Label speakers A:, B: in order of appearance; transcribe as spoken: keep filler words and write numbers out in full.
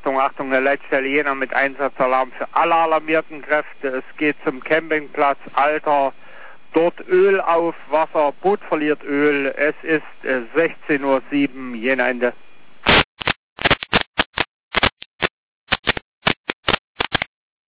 A: Achtung, Achtung, eine Leitstelle Jena mit Einsatzalarm für alle alarmierten Kräfte. Es geht zum Campingplatz Alter. Dort Öl auf Wasser, Boot verliert Öl. Es ist äh, sechzehn Uhr sieben, Jena Ende.